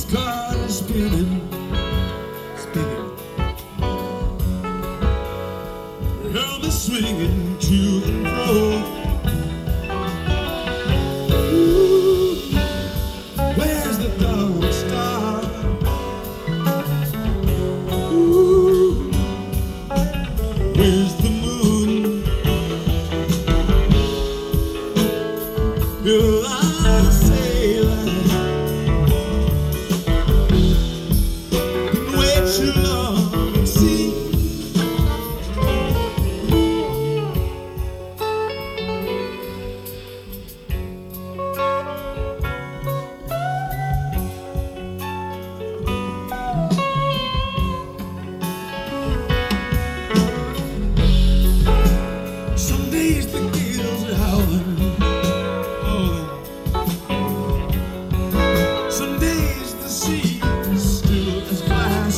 postcard is spinning, spinning. Helmet swinging to and fro. Ooh, where's the dawn star? Ooh, where's the moon? You're a sailor. Been way too long at sea. Some days the gales are howling, howling. Some days the sea is still as glass.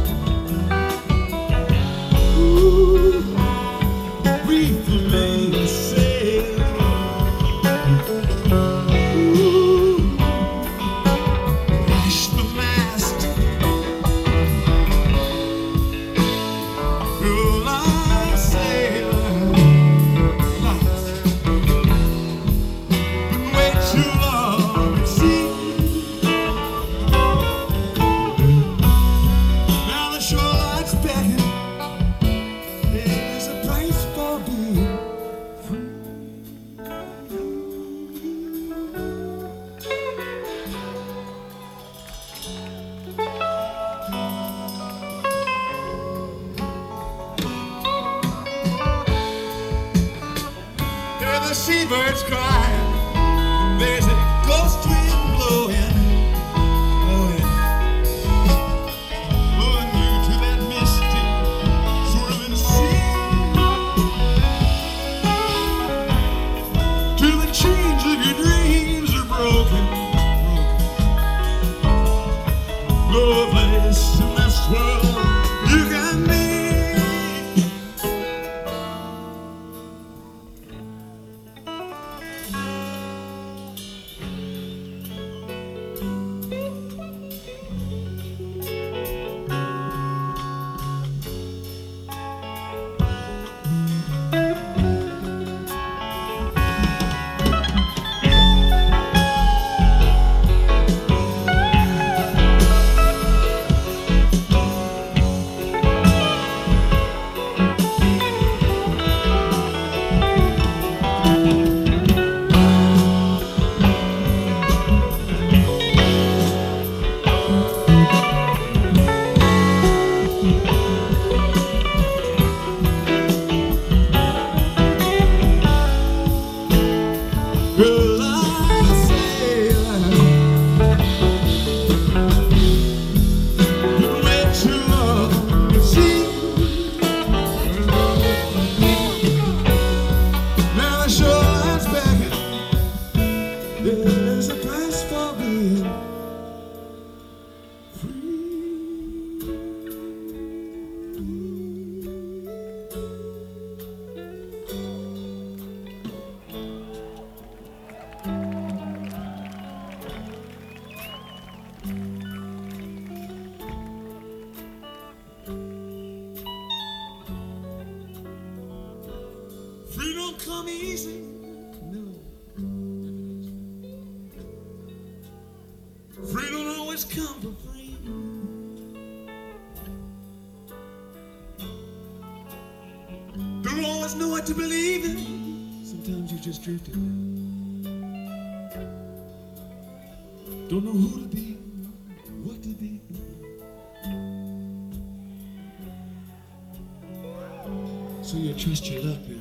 Ooh, reef the mainsail. Ooh, lash the mast. You're a sailor. Been way too long at sea. Now the shoreline's begging. There's a price for being free. Hear the seabirds crying. There's a ghost wind blowing, blowing, blowing you to that misty, swirling sea. Till the chains of your dreams are broken, broken. No place in this world you can be. Well, I'm a sailor. Been way too long at sea. Now the shoreline's begging. There's a price for being free. Free don't come easy, no. Free don't always come for free. Don't always know what to believe in. Sometimes you just drift in. Don't know who to be, what to be. So you trust your luck, girl.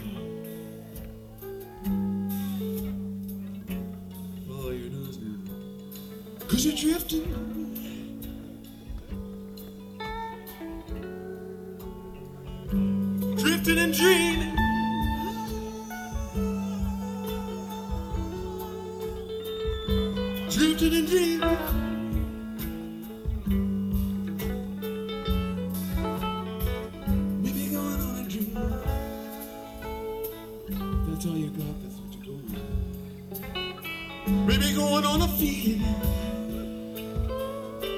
Follow your nose now. 'Cause you're drifting. Drifting and dreaming. Drifting and dreaming. Maybe going on a dream. That's all you got, that's what you're going on. Maybe going on a feeling.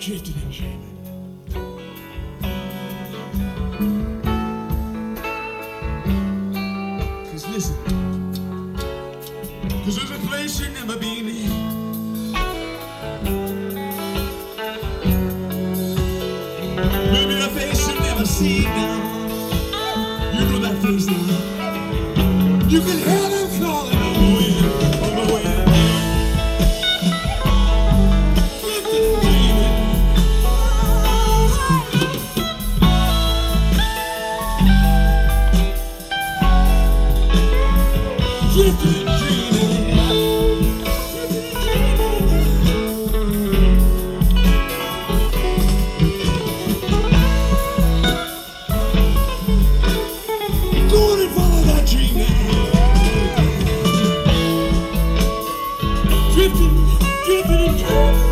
drifting and dreaming. 'Cause listen, 'cause there's a place you've never been in. Maybe a face you've never seen now. You know that face now. You can hear them calling on the wind, on the wind. Drifting and dreaming. Drifting and dreaming. Go on and follow that dream now. Drifting, drifting and dreaming.